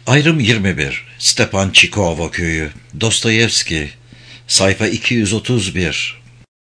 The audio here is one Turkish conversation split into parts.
Ayrım 21. Stepan Çikovo Köyü. Dostoyevski. Sayfa 231.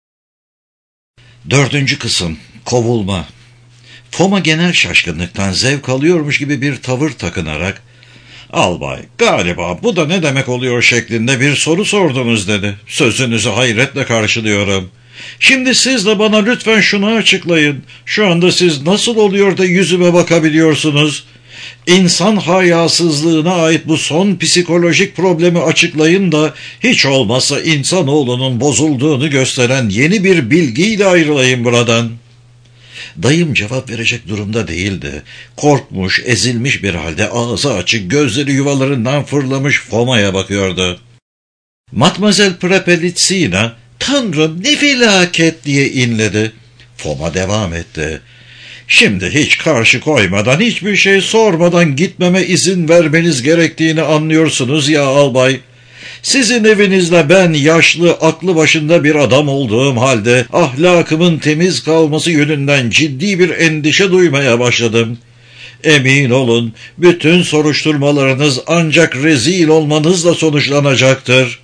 4. Kısım. Kovulma. Foma genel şaşkınlıktan zevk alıyormuş gibi bir tavır takınarak "Albay, galiba bu da ne demek oluyor şeklinde bir soru sordunuz" dedi. "Sözünüzü hayretle karşılıyorum. Şimdi siz de bana lütfen şunu açıklayın. Şu anda siz nasıl oluyor da yüzüme bakabiliyorsunuz? İnsan hayasızlığına ait bu son psikolojik problemi açıklayın da hiç olmazsa insanoğlunun bozulduğunu gösteren yeni bir bilgiyle ayrılayım buradan." Dayım cevap verecek durumda değildi. Korkmuş, ezilmiş bir halde ağzı açık, gözleri yuvalarından fırlamış Foma'ya bakıyordu. Matmazel Prepelitsina, "Tanrım ne felaket!" diye inledi. Foma devam etti. "Şimdi hiç karşı koymadan, hiçbir şey sormadan gitmeme izin vermeniz gerektiğini anlıyorsunuz ya albay. Sizin evinizde ben yaşlı, aklı başında bir adam olduğum halde ahlakımın temiz kalması yönünden ciddi bir endişe duymaya başladım. Emin olun, bütün soruşturmalarınız ancak rezil olmanızla sonuçlanacaktır."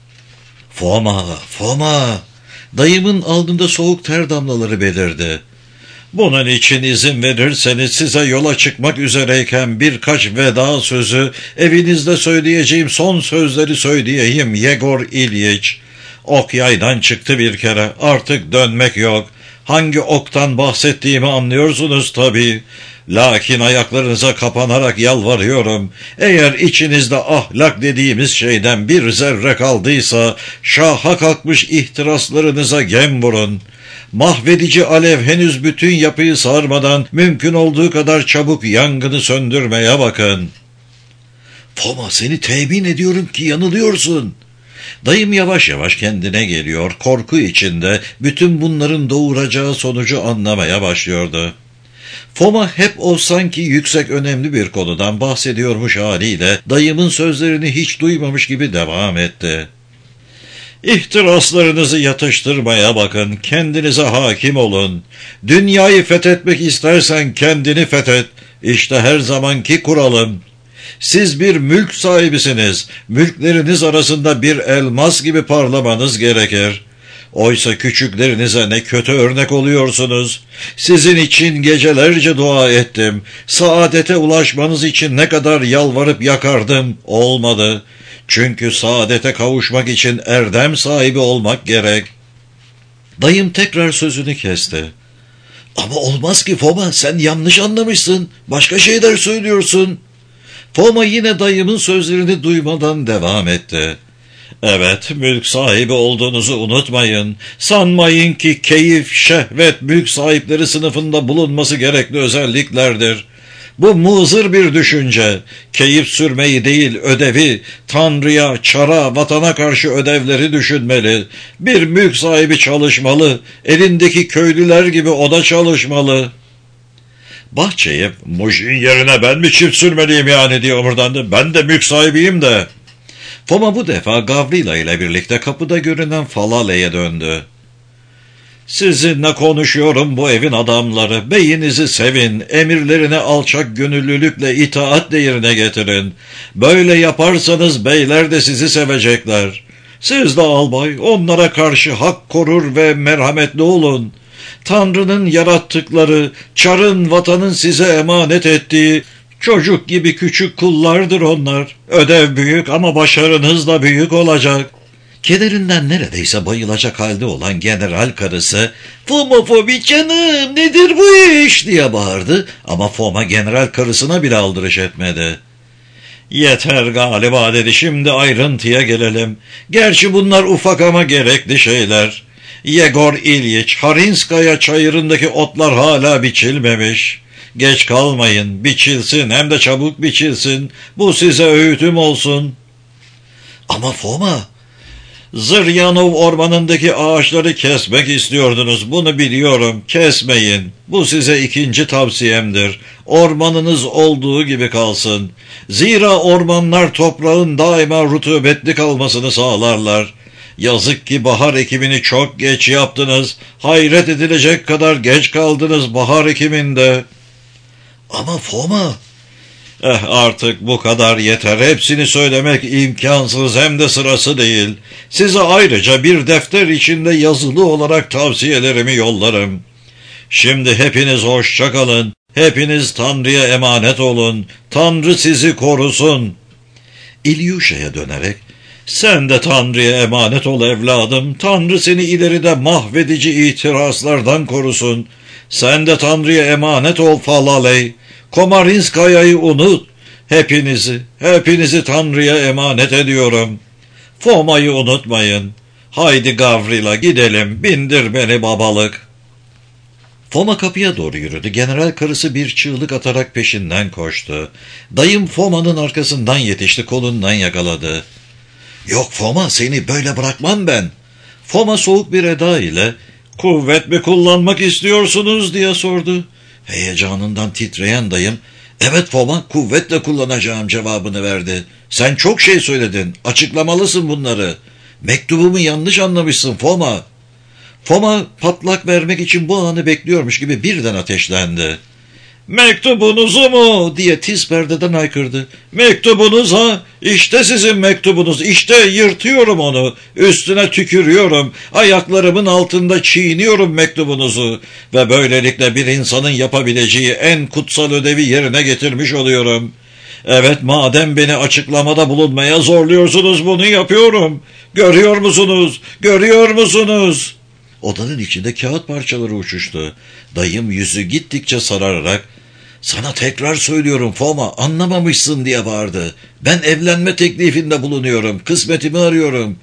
Foma. Dayımın alnında soğuk ter damlaları belirdi. "Bunun için izin verirseniz size yola çıkmak üzereyken birkaç veda sözü, evinizde söyleyeceğim son sözleri söyleyeyim Yegor İlyiç. Ok yaydan çıktı bir kere, artık dönmek yok. Hangi oktan bahsettiğimi anlıyorsunuz tabii. Lakin ayaklarınıza kapanarak yalvarıyorum. Eğer içinizde ahlak dediğimiz şeyden bir zerre kaldıysa, şaha kalkmış ihtiraslarınıza gem vurun. Mahvedici alev henüz bütün yapıyı sarmadan mümkün olduğu kadar çabuk yangını söndürmeye bakın." "Foma, seni temin ediyorum ki yanılıyorsun." Dayım yavaş yavaş kendine geliyor, korku içinde bütün bunların doğuracağı sonucu anlamaya başlıyordu. Foma hep o sanki yüksek önemli bir konudan bahsediyormuş haliyle dayımın sözlerini hiç duymamış gibi devam etti. "İhtiraslarınızı yatıştırmaya bakın, kendinize hakim olun. Dünyayı fethetmek istersen kendini fethet. İşte her zamanki kuralım. Siz bir mülk sahibisiniz. Mülkleriniz arasında bir elmas gibi parlamanız gerekir. Oysa küçüklerinize ne kötü örnek oluyorsunuz. Sizin için gecelerce dua ettim. Saadete ulaşmanız için ne kadar yalvarıp yakardım, olmadı. Çünkü saadete kavuşmak için erdem sahibi olmak gerek." Dayım tekrar sözünü kesti. "Ama olmaz ki Foma, sen yanlış anlamışsın. Başka şeyler söylüyorsun." Foma yine dayımın sözlerini duymadan devam etti. "Evet, mülk sahibi olduğunuzu unutmayın. Sanmayın ki keyif, şehvet mülk sahipleri sınıfında bulunması gerekli özelliklerdir. Bu muzır bir düşünce. Keyif sürmeyi değil, ödevi, Tanrı'ya, çara, vatana karşı ödevleri düşünmeli. Bir mülk sahibi çalışmalı, elindeki köylüler gibi o da çalışmalı." Bahçeye, "Mujin yerine ben mi çift sürmeliyim yani?" diye omurdandı. "Ben de mülk sahibiyim de." Foma bu defa Gavrila ile birlikte kapıda görünen Falale'ye döndü. "Sizinle konuşuyorum bu evin adamları. Beyinizi sevin, emirlerine alçak gönüllülükle, itaatle yerine getirin. Böyle yaparsanız beyler de sizi sevecekler. Siz de albay, onlara karşı hak korur ve merhametli olun. Tanrı'nın yarattıkları, çarın, vatanın size emanet ettiği çocuk gibi küçük kullardır onlar. Ödev büyük ama başarınız da büyük olacak." Kederinden neredeyse bayılacak halde olan general karısı, "Fomofobi canım, nedir bu iş?" diye bağırdı ama Foma general karısına bile aldırış etmedi. "Yeter galiba" dedi, "şimdi ayrıntıya gelelim. Gerçi bunlar ufak ama gerekli şeyler. Yegor İlyiç, Harinskaya çayırındaki otlar hala biçilmemiş. Geç kalmayın, biçilsin, hem de çabuk biçilsin. Bu size öğütüm olsun." "Ama Foma, Zıryanov ormanındaki ağaçları kesmek istiyordunuz, bunu biliyorum. Kesmeyin. Bu size ikinci tavsiyemdir. Ormanınız olduğu gibi kalsın. Zira ormanlar toprağın daima rutubetli kalmasını sağlarlar. Yazık ki bahar ekimini çok geç yaptınız. Hayret edilecek kadar geç kaldınız bahar ekiminde." "Ama Foma..." Artık bu kadar yeter. Hepsini söylemek imkansız, hem de sırası değil. Size ayrıca bir defter içinde yazılı olarak tavsiyelerimi yollarım. Şimdi hepiniz hoşça kalın. Hepiniz Tanrı'ya emanet olun. Tanrı sizi korusun. İlyuşa'ya dönerek, sen de Tanrı'ya emanet ol evladım. Tanrı seni ileride mahvedici itirazlardan korusun. Sen de Tanrı'ya emanet ol Falaley. Komarinskaya'yı unut. Hepinizi Tanrı'ya emanet ediyorum. Foma'yı unutmayın. Haydi Gavrila gidelim, bindir beni babalık. Foma kapıya doğru yürüdü. General karısı bir çığlık atarak peşinden koştu. Dayım Foma'nın arkasından yetişti, kolundan yakaladı. Yok Foma, seni böyle bırakmam ben. Foma soğuk bir eda ile, kuvvet mi kullanmak istiyorsunuz diye sordu. Heyecanından titreyen dayım, evet Foma, kuvvetle kullanacağım cevabını verdi. Sen çok şey söyledin, açıklamalısın bunları. Mektubumu yanlış anlamışsın Foma. Foma patlak vermek için bu anı bekliyormuş gibi birden ateşlendi. Mektubunuzu mu diye tiz perdeden haykırdı. Mektubunuz ha? İşte sizin mektubunuz. İşte yırtıyorum onu. Üstüne tükürüyorum. Ayaklarımın altında çiğniyorum mektubunuzu. Ve böylelikle bir insanın yapabileceği en kutsal ödevi yerine getirmiş oluyorum. Evet, madem beni açıklamada bulunmaya zorluyorsunuz, bunu yapıyorum. Görüyor musunuz? Görüyor musunuz? Odanın içinde kağıt parçaları uçuştu. Dayım yüzü gittikçe sarararak, sana tekrar söylüyorum Foma, anlamamışsın diye bağırdı. Ben evlenme teklifinde bulunuyorum, kısmetimi arıyorum.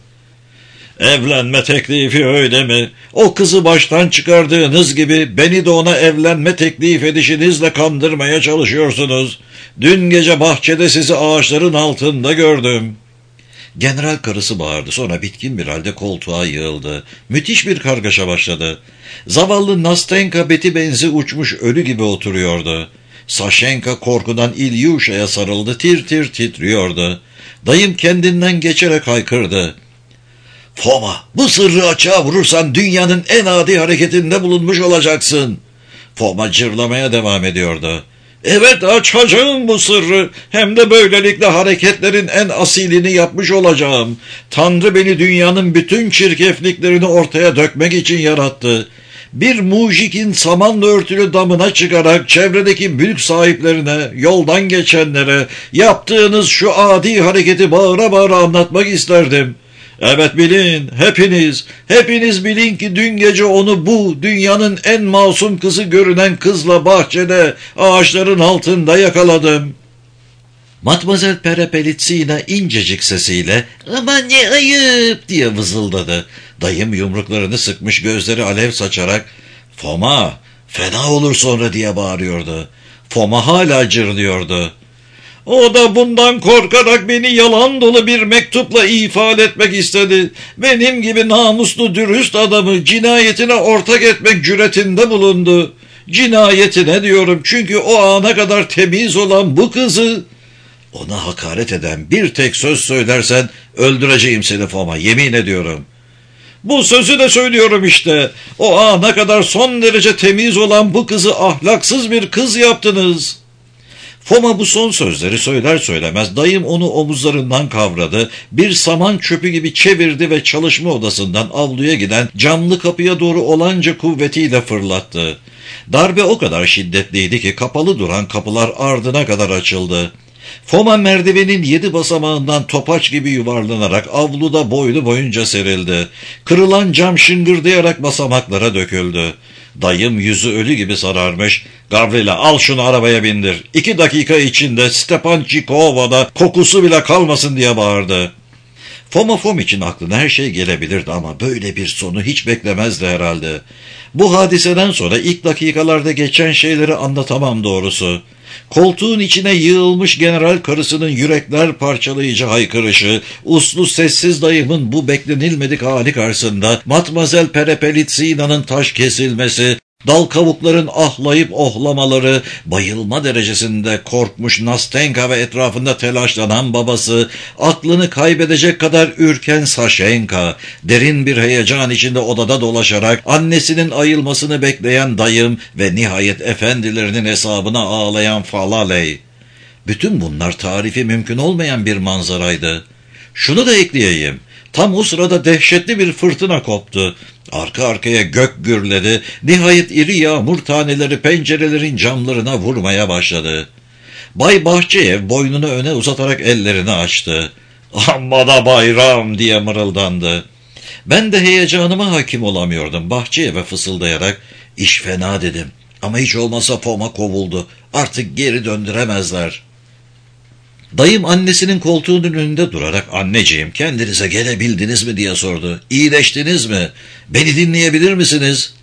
Evlenme teklifi öyle mi? O kızı baştan çıkardığınız gibi beni de ona evlenme teklif edişinizle kandırmaya çalışıyorsunuz. Dün gece bahçede sizi ağaçların altında gördüm. General karısı bağırdı, sonra bitkin bir halde koltuğa yığıldı. Müthiş bir kargaşa başladı. Zavallı Nastenka beti benzi uçmuş ölü gibi oturuyordu. Saşenka korkudan İlyuşa'ya sarıldı, tir tir titriyordu. Dayım kendinden geçerek haykırdı. Foma, bu sırrı açığa vurursan dünyanın en adi hareketinde bulunmuş olacaksın. Foma cırlamaya devam ediyordu. Evet, açacağım bu sırrı. Hem de böylelikle hareketlerin en asilini yapmış olacağım. Tanrı beni dünyanın bütün çirkefliklerini ortaya dökmek için yarattı. Bir mujikin samanla örtülü damına çıkarak çevredeki mülk sahiplerine, yoldan geçenlere yaptığınız şu adi hareketi bağıra bağıra anlatmak isterdim. Evet, bilin, hepiniz bilin ki dün gece onu bu dünyanın en masum kızı görünen kızla bahçede ağaçların altında yakaladım. Matmazel Perepelitsina incecik sesiyle aman ne ayıp diye vızıldadı. Dayım yumruklarını sıkmış, gözleri alev saçarak Foma fena olur sonra diye bağırıyordu. Foma hala cırlıyordu. O da bundan korkarak beni yalan dolu bir mektupla ifade etmek istedi. Benim gibi namuslu dürüst adamı cinayetine ortak etmek cüretinde bulundu. Cinayetine diyorum, çünkü o ana kadar temiz olan bu kızı... Ona hakaret eden bir tek söz söylersen öldüreceğim seni Foma, yemin ediyorum. Bu sözü de söylüyorum işte. O ana kadar son derece temiz olan bu kızı ahlaksız bir kız yaptınız. Foma bu son sözleri söyler söylemez dayım onu omuzlarından kavradı, bir saman çöpü gibi çevirdi ve çalışma odasından avluya giden camlı kapıya doğru olanca kuvvetiyle fırlattı. Darbe o kadar şiddetliydi ki kapalı duran kapılar ardına kadar açıldı. Foma merdivenin 7 basamağından topaç gibi yuvarlanarak avluda boylu boyunca serildi. Kırılan cam şıngırdayarak basamaklara döküldü. Dayım yüzü ölü gibi sararmış. Gavrila, al şunu arabaya bindir. 2 dakika içinde Stepanchikova'da kokusu bile kalmasın diye bağırdı. Foma Fomich'in aklına her şey gelebilirdi ama böyle bir sonu hiç beklemezdi herhalde. Bu hadiseden sonra ilk dakikalarda geçen şeyleri anlatamam doğrusu. Koltuğun içine yığılmış general karısının yürekler parçalayıcı haykırışı, uslu sessiz dayımın bu beklenilmedik hali karşısında Matmazel Perepelitsina'nın taş kesilmesi, dal kavukların ahlayıp ohlamaları, bayılma derecesinde korkmuş Nastenka ve etrafında telaşlanan babası, aklını kaybedecek kadar ürken Saşenka, derin bir heyecan içinde odada dolaşarak annesinin ayılmasını bekleyen dayım ve nihayet efendilerinin hesabına ağlayan Falaley. Bütün bunlar tarifi mümkün olmayan bir manzaraydı. Şunu da ekleyeyim. Tam o sırada dehşetli bir fırtına koptu. Arka arkaya gök gürledi. Nihayet iri yağmur taneleri pencerelerin camlarına vurmaya başladı. Bay Bahçeyev boynunu öne uzatarak ellerini açtı. "Amma da bayram!" diye mırıldandı. Ben de heyecanıma hakim olamıyordum. Bahçeyev'e fısıldayarak, "İş fena," dedim. "Ama hiç olmazsa Foma kovuldu. Artık geri döndüremezler." Dayım annesinin koltuğunun önünde durarak, "Anneciğim, kendinize gelebildiniz mi?" diye sordu. "İyileştiniz mi? Beni dinleyebilir misiniz?"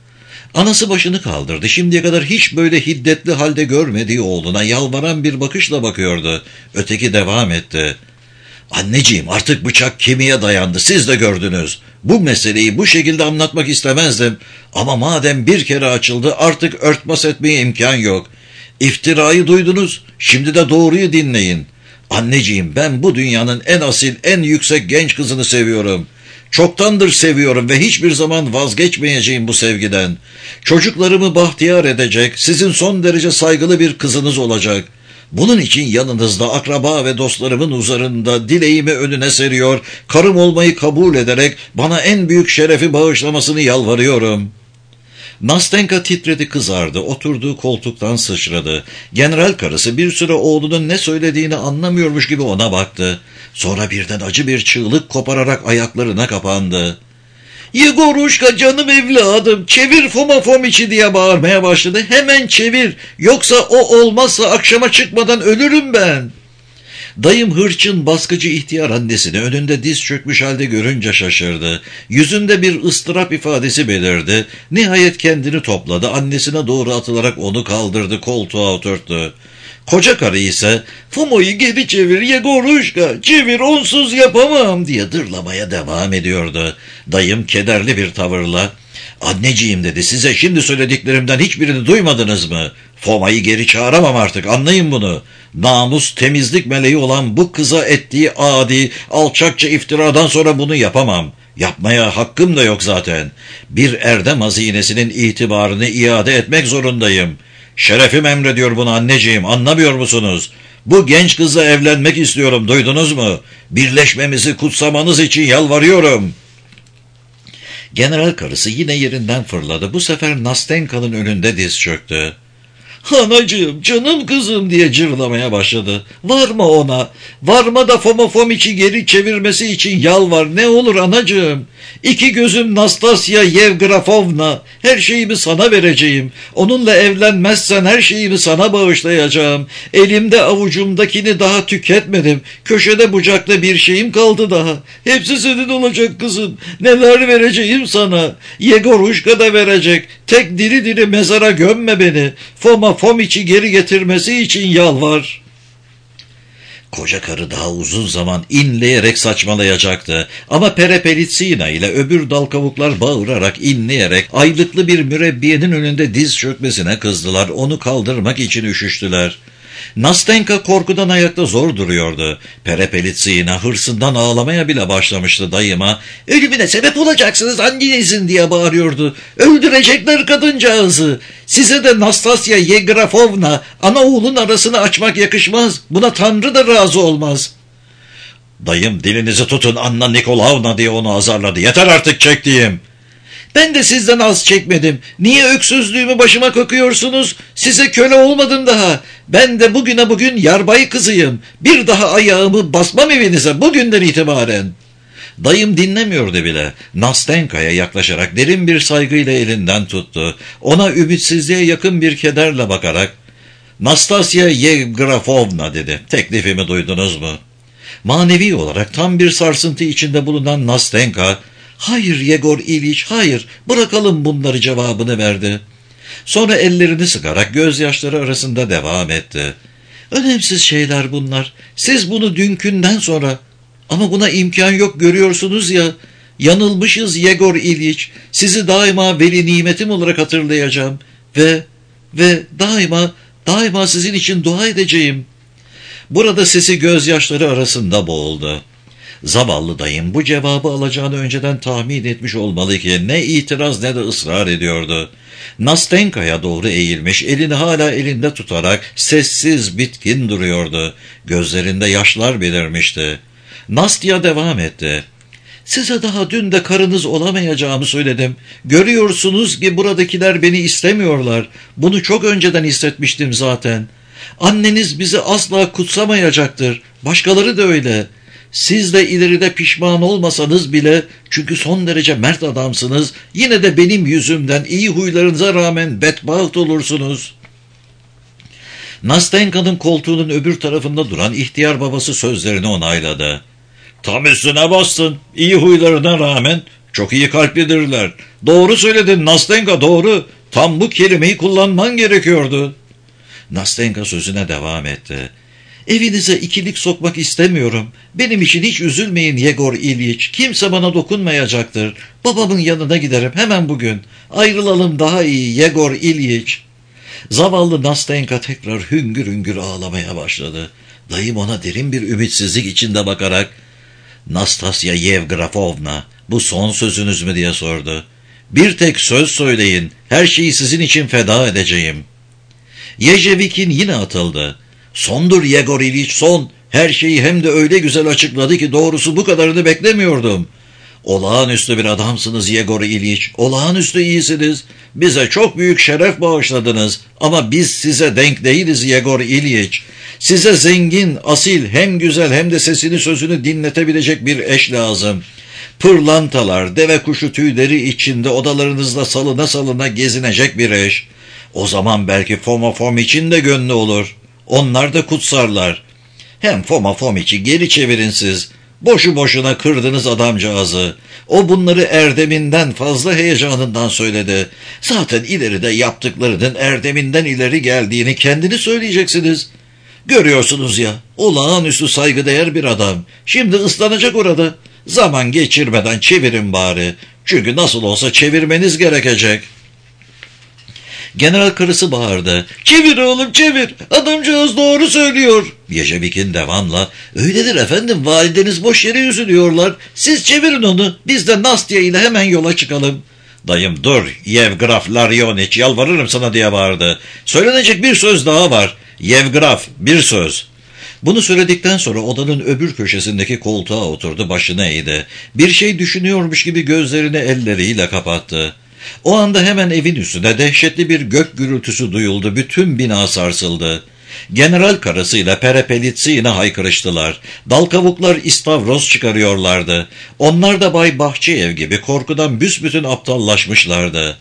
Anası başını kaldırdı. Şimdiye kadar hiç böyle hiddetli halde görmediği oğluna yalvaran bir bakışla bakıyordu. Öteki devam etti. "Anneciğim, artık bıçak kemiğe dayandı. Siz de gördünüz. Bu meseleyi bu şekilde anlatmak istemezdim. Ama madem bir kere açıldı, artık örtbas etmeye imkan yok. İftirayı duydunuz. Şimdi de doğruyu dinleyin. Anneciğim, ben bu dünyanın en asil, en yüksek genç kızını seviyorum. Çoktandır seviyorum ve hiçbir zaman vazgeçmeyeceğim bu sevgiden. Çocuklarımı bahtiyar edecek, sizin son derece saygılı bir kızınız olacak. Bunun için yanınızda akraba ve dostlarımın huzurunda dileğimi önüne seriyor, karım olmayı kabul ederek bana en büyük şerefi bağışlamasını yalvarıyorum." Nastenka titredi, kızardı, oturduğu koltuktan sıçradı. General karısı bir süre oğlunun ne söylediğini anlamıyormuş gibi ona baktı. Sonra birden acı bir çığlık kopararak ayaklarına kapandı. "Yegoruşka, canım evladım, çevir Foma Fomiç'i!" diye bağırmaya başladı. "Hemen çevir, yoksa o olmazsa akşama çıkmadan ölürüm ben." Dayım hırçın, baskıcı ihtiyar annesini önünde diz çökmüş halde görünce şaşırdı. Yüzünde bir ıstırap ifadesi belirdi. Nihayet kendini topladı. Annesine doğru atılarak onu kaldırdı, koltuğa oturttu. Koca karı ise "Fomo'yu geri çevir Yegoruşka, çevir, onsuz yapamam," diye dırlamaya devam ediyordu. Dayım kederli bir tavırla, "Anneciğim," dedi, "size şimdi söylediklerimden hiçbirini duymadınız mı? Foma'yı geri çağıramam artık, anlayın bunu. Namus, temizlik meleği olan bu kıza ettiği adi, alçakça iftiradan sonra bunu yapamam. Yapmaya hakkım da yok zaten. Bir erdem hazinesinin itibarını iade etmek zorundayım. Şerefim emrediyor bunu anneciğim, anlamıyor musunuz? Bu genç kızla evlenmek istiyorum, duydunuz mu? Birleşmemizi kutsamanız için yalvarıyorum." General karısı yine yerinden fırladı. Bu sefer Nastenka'nın önünde diz çöktü. "Anacığım, canım kızım," diye cırlamaya başladı. "Varma ona. Varma da Foma Fomiç'i geri çevirmesi için yalvar. Ne olur anacığım. İki gözüm Nastasya Yevgrafovna. Her şeyimi sana vereceğim. Onunla evlenmezsen her şeyimi sana bağışlayacağım. Elimde avucumdakini daha tüketmedim. Köşede bucakta bir şeyim kaldı daha. Hepsi senin olacak kızım. Neler vereceğim sana. Yegoruşka da verecek. Tek diri diri mezara gömme beni. Foma Fomiç'i geri getirmesi için yalvar." Koca karı daha uzun zaman inleyerek saçmalayacaktı. Ama Perepelitsina ile öbür dal kavuklar bağırarak, inleyerek aylıklı bir mürebbiyenin önünde diz çökmesine kızdılar. Onu kaldırmak için üşüştüler. Nastenka korkudan ayakta zor duruyordu. Perepelitsina hırsından ağlamaya bile başlamıştı dayıma. "Ölümüne sebep olacaksınız annenizin," diye bağırıyordu. "Öldürecekler kadıncağızı. Size de Nastasya Yevgrafovna, ana oğlun arasını açmak yakışmaz. Buna Tanrı da razı olmaz." Dayım, "Dilinizi tutun Anna Nikolaevna," diye onu azarladı. "Yeter artık çektiğim." "Ben de sizden az çekmedim. Niye öksüzlüğümü başıma kakıyorsunuz? Size köle olmadım daha. Ben de bugüne bugün yarbay kızıyım. Bir daha ayağımı basmam evinize bugünden itibaren." Dayım dinlemiyordu bile. Nastenka'ya yaklaşarak derin bir saygıyla elinden tuttu. Ona ümitsizliğe yakın bir kederle bakarak, "Nastasya Yevgrafovna," dedi, "teklifimi duydunuz mu?" Manevi olarak tam bir sarsıntı içinde bulunan Nastenka, "Hayır Yegor İliç, hayır, bırakalım bunları," cevabını verdi. Sonra ellerini sıkarak gözyaşları arasında devam etti. "Önemsiz şeyler bunlar. Siz bunu dünkünden sonra... Ama buna imkan yok, görüyorsunuz ya. Yanılmışız Yegor İliç. Sizi daima veli nimetim olarak hatırlayacağım. Ve daima sizin için dua edeceğim." Burada sesi gözyaşları arasında boğuldu. Zavallı dayım bu cevabı alacağını önceden tahmin etmiş olmalı ki ne itiraz ne de ısrar ediyordu. Nastenka'ya doğru eğilmiş, elini hala elinde tutarak sessiz, bitkin duruyordu. Gözlerinde yaşlar belirmişti. Nastya devam etti. Size daha dün de karınız olamayacağımı söyledim. Görüyorsunuz ki buradakiler beni istemiyorlar. Bunu çok önceden hissetmiştim zaten. Anneniz bizi asla kutsamayacaktır. Başkaları da öyle. Siz de ileride pişman olmasanız bile, çünkü son derece mert adamsınız, yine de benim yüzümden iyi huylarınıza rağmen bedbaht olursunuz. Nastenka'nın koltuğunun öbür tarafında duran ihtiyar babası sözlerini onayladı. Tam üstüne bastın. İyi huylarına rağmen çok iyi kalplidirler. Doğru söyledin Nastenka, doğru. Tam bu kelimeyi kullanman gerekiyordu. Nastenka sözüne devam etti. Evinize ikilik sokmak istemiyorum. Benim için hiç üzülmeyin Yegor İlyich. Kimse bana dokunmayacaktır. Babamın yanına giderim hemen bugün. Ayrılalım daha iyi Yegor İlyich. Zavallı Nastenka tekrar hüngür hüngür ağlamaya başladı. Dayım ona derin bir ümitsizlik içinde bakarak, Nastasya Yevgrafovna, bu son sözünüz mü diye sordu. Bir tek söz söyleyin, her şeyi sizin için feda edeceğim. Yezhevikin yine atıldı. Sondur Yegor İlyich, son. Her şeyi hem de öyle güzel açıkladı ki doğrusu bu kadarını beklemiyordum. Olağanüstü bir adamsınız Yegor İlyich, olağanüstü iyisiniz. Bize çok büyük şeref bağışladınız ama biz size denk değiliz Yegor İlyich. Size zengin, asil, hem güzel hem de sesini sözünü dinletebilecek bir eş lazım. Pırlantalar, deve kuşu tüyleri içinde odalarınızda salına salına gezinecek bir eş. O zaman belki Foma Fomich'in de gönlü olur. Onlar da kutsarlar. Hem Foma Fomich'i geri çevirin siz. Boşu boşuna kırdınız adamcağızı. O bunları erdeminden fazla heyecanından söyledi. Zaten ileride yaptıklarının erdeminden ileri geldiğini kendini söyleyeceksiniz. Görüyorsunuz ya, olağanüstü saygıdeğer bir adam. Şimdi ıslanacak orada. Zaman geçirmeden çevirin bari. Çünkü nasıl olsa çevirmeniz gerekecek. General karısı bağırdı. Çevir oğlum çevir. Adamcağız doğru söylüyor. Yezhevikin devamla. Öyledir efendim, valideniz boş yere üzülüyorlar. Siz çevirin onu. Biz de Nastya ile hemen yola çıkalım. Dayım dur Yevgraf Larionich, yalvarırım sana diye bağırdı. Söylenecek bir söz daha var. Yevgraf, bir söz. Bunu söyledikten sonra odanın öbür köşesindeki koltuğa oturdu, başını eğdi. Bir şey düşünüyormuş gibi gözlerini elleriyle kapattı. O anda hemen evin üstüne dehşetli bir gök gürültüsü duyuldu. Bütün bina sarsıldı. General karısıyla Perepelitsina haykırıştılar. Dal kavuklar istavroz çıkarıyorlardı. Onlar da Bay Bahçeyev gibi korkudan büsbütün aptallaşmışlardı.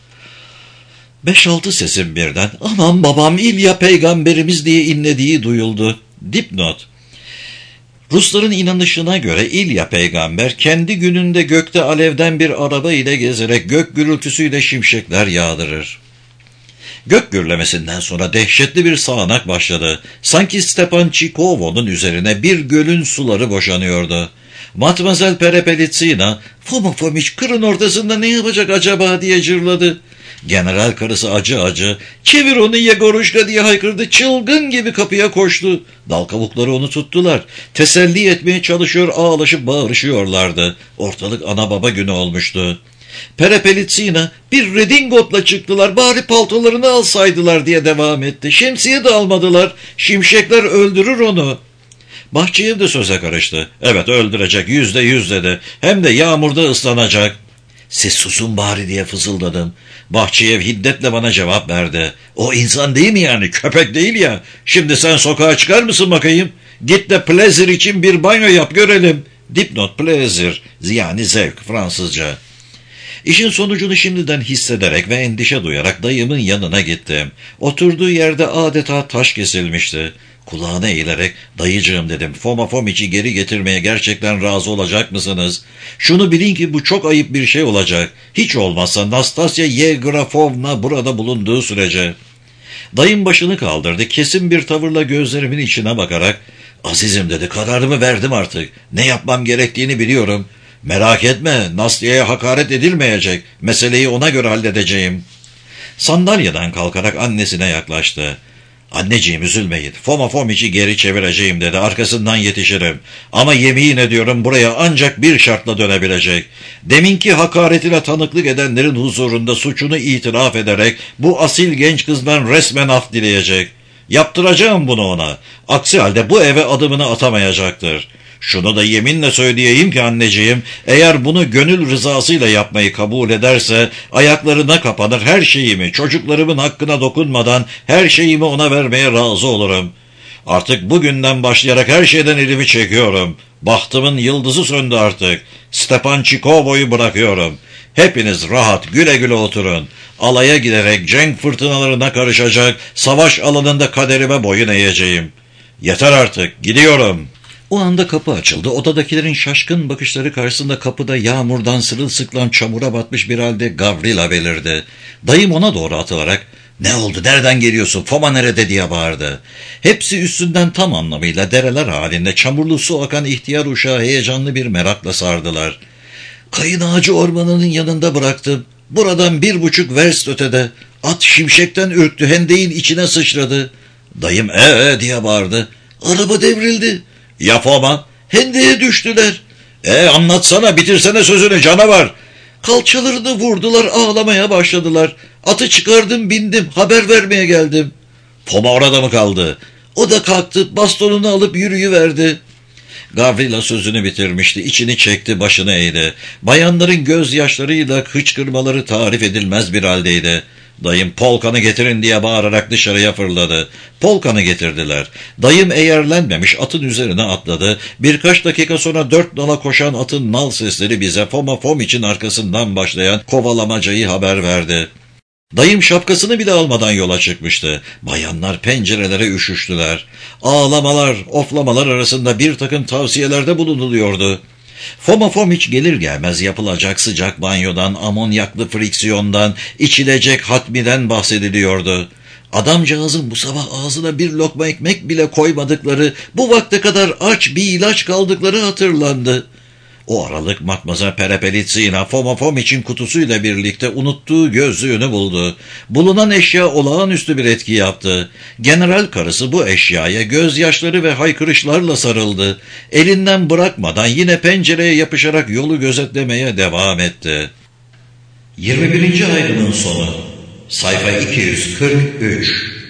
5-6 sesin birden aman babam İlya peygamberimiz diye inlediği duyuldu. Dipnot: Rusların inanışına göre İlya peygamber kendi gününde gökte alevden bir araba ile gezerek gök gürültüsüyle şimşekler yağdırır. Gök gürlemesinden sonra dehşetli bir sağanak başladı. Sanki Stepan Çikovo'nun üzerine bir gölün suları boşanıyordu. Matmazel Perepelitsina, Foma Fomiç kırın ortasında ne yapacak acaba diye cırladı. General karısı acı acı, çevir onu Yegoruşka diye haykırdı, çılgın gibi kapıya koştu. Dal kavukları onu tuttular. Teselli etmeye çalışıyor, ağlaşıp bağırışıyorlardı. Ortalık ana baba günü olmuştu. Perepelitsina, bir redingotla çıktılar, bari paltolarını alsaydılar diye devam etti. Şemsiye de almadılar, şimşekler öldürür onu. Bahçeyev de söze karıştı. Evet öldürecek, %100 dedi. Hem de yağmurda ıslanacak. Siz susun bari diye fısıldadım. Bahçeyev hiddetle bana cevap verdi. O insan değil mi yani, köpek değil ya. Şimdi sen sokağa çıkar mısın bakayım? Git de pleasure için bir banyo yap görelim. Dipnot pleasure yani zevk, Fransızca. İşin sonucunu şimdiden hissederek ve endişe duyarak dayımın yanına gittim. Oturduğu yerde adeta taş kesilmişti. Kulağına eğilerek dayıcığım dedim, Foma Fomiç'i geri getirmeye gerçekten razı olacak mısınız? Şunu bilin ki bu çok ayıp bir şey olacak. Hiç olmazsa Nastasya Yevgrafovna burada bulunduğu sürece. Dayım başını kaldırdı, kesin bir tavırla gözlerimin içine bakarak, azizim dedi, kararımı verdim artık. Ne yapmam gerektiğini biliyorum. Merak etme, Nastya'ya hakaret edilmeyecek. Meseleyi ona göre halledeceğim. Sandalyeden kalkarak annesine yaklaştı. Anneciğim üzülmeyin. Foma Fomiç'i geri çevireceğim dedi. Arkasından yetişirim. Ama yemin ediyorum buraya ancak bir şartla dönebilecek. Deminki hakaretine tanıklık edenlerin huzurunda suçunu itiraf ederek bu asil genç kızdan resmen af dileyecek. Yaptıracağım bunu ona. Aksi halde bu eve adımını atamayacaktır. Şunu da yeminle söyleyeyim ki anneciğim, eğer bunu gönül rızasıyla yapmayı kabul ederse ayaklarına kapanır, her şeyimi, çocuklarımın hakkına dokunmadan her şeyimi ona vermeye razı olurum. Artık bugünden başlayarak her şeyden elimi çekiyorum. Bahtımın yıldızı söndü artık. Stepan Çikovo'yu bırakıyorum. Hepiniz rahat güle güle oturun. Alaya giderek cenk fırtınalarına karışacak, savaş alanında kaderime boyun eğeceğim. Yeter artık, gidiyorum. O anda kapı açıldı. Odadakilerin şaşkın bakışları karşısında kapıda yağmurdan sırılsıklam çamura batmış bir halde Gavrila belirdi. Dayım ona doğru atılarak "Ne oldu, nereden geliyorsun, Foma nerede?" diye bağırdı. Hepsi üstünden tam anlamıyla dereler halinde çamurlu su akan ihtiyar uşağı heyecanlı bir merakla sardılar. "Kayın ağacı ormanının yanında bıraktım. Buradan 1,5 verst ötede. At şimşekten ürktü, hendeğin içine sıçradı." Dayım diye bağırdı. "Araba devrildi." "Ya Foma?" "Hendeğe düştüler." Anlatsana, bitirsene sözünü canavar." "Kalçalarını vurdular, ağlamaya başladılar. Atı çıkardım, bindim, haber vermeye geldim." "Foma orada mı kaldı?" "O da kalktı, bastonunu alıp yürüyüverdi." Gavrila sözünü bitirmişti, içini çekti, başını eğdi. Bayanların gözyaşlarıyla hıçkırmaları tarif edilmez bir haldeydi. Dayım polkanı getirin diye bağırarak dışarıya fırladı. Polkanı getirdiler. Dayım eğerlenmemiş atın üzerine atladı. Birkaç dakika sonra 4 nala koşan atın nal sesleri bize Foma Fomiç'in arkasından başlayan kovalamacayı haber verdi. Dayım şapkasını bile almadan yola çıkmıştı. Bayanlar pencerelere üşüştüler. Ağlamalar, oflamalar arasında bir takım tavsiyelerde bulunuluyordu. Foma Fomiç gelir gelmez yapılacak sıcak banyodan, amonyaklı friksiyondan, içilecek hatmiden bahsediliyordu. Adamcağızın bu sabah ağzına bir lokma ekmek bile koymadıkları, bu vakte kadar aç bir ilaç kaldıkları hatırlandı. O aralık Matmazel Perepelitsina Foma Fomiç'in kutusuyla birlikte unuttuğu gözlüğünü buldu. Bulunan eşya olağanüstü bir etki yaptı. General karısı bu eşyaya gözyaşları ve haykırışlarla sarıldı. Elinden bırakmadan yine pencereye yapışarak yolu gözetlemeye devam etti. 21. ayrının sonu. Sayfa 243.